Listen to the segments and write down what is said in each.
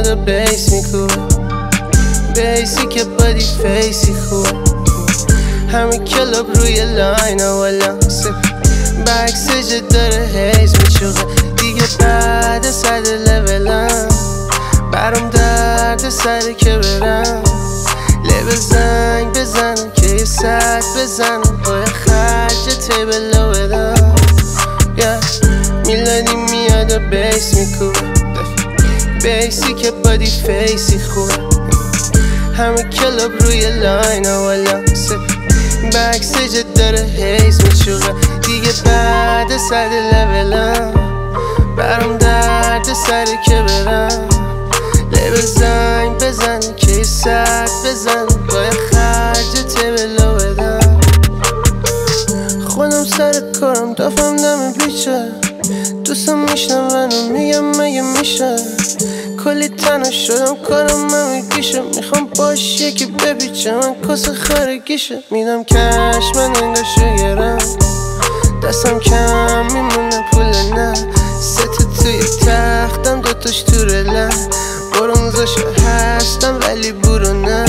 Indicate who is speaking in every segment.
Speaker 1: میاد بیس میکوبه بیسی که بادی فیسی خوبه همه کلاب روی لاین والا بکسج داره هیز میچوغه دیگه بعد صد لولم برام درد سره که برم لبه زنگ بزنم که یه ساعت بزنم باید خرج تیبلو بدم میلادی میاد و بیس میکوبه بیسی که بادی فیسی خوبه همه کلاب روی لاین والا بکسج داره هیز میچوغه دیگه بعد صد لولم برام درد سره که برم لبه زنگ بزنم که یه ساعت بزنم باید خرج تیبلو بدم خودم سر کارم دافم دم بیچه دوستم میشنون و میگم مگه میشه کلی تنها شدم کارم من میگیشه میخوام باش یکی بپیچه من کس خارگیشه میدم کش من انگاشو گرم دستم کم میمونه پول نه ست توی تختم دوتاش تو رلم برونزاشو هستم ولی برو نه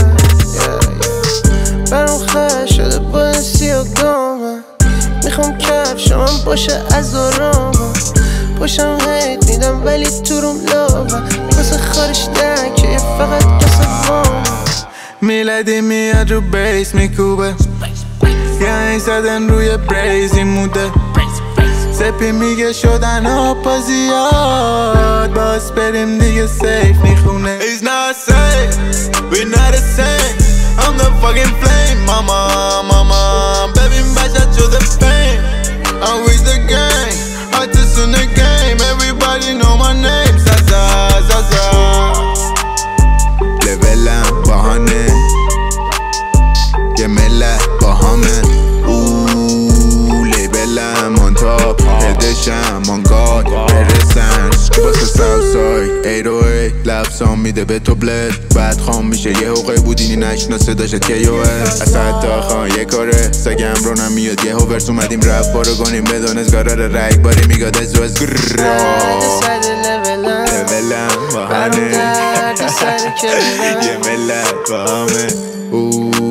Speaker 1: برام خواهد شده با سیاه گامم میخوام کفش من باشه از آرامم پاشم هیت میدم ولی تو روم لابم واسه خارش که فقط کسه وام
Speaker 2: میلادی میاد رو بیس میکوبه یعنی زدن روی بریزی موده سپی میگه شدن هاپا زیاد باز بریم دیگه سیف میخونه It's not safe, we're not the same I'm the fucking flame, mama Baby بشت شده fame I'm with the gang, artists in the game Everybody know my name Zaza لولم باهانه یه ملت باهامه لیبلم on top هدشم on God برسن واسه ساوسای 808 لبسام میده به تو بلد بعد خام میشه یه حقه بودینی نشناسه داشت که یو از حتی خان یه کاره سگم رو نمیاد یه هوورس اومدیم رپ بارو گانیم بدانست قرار رک باری میگاد از رو از لولم باهانه یه ملت باهامه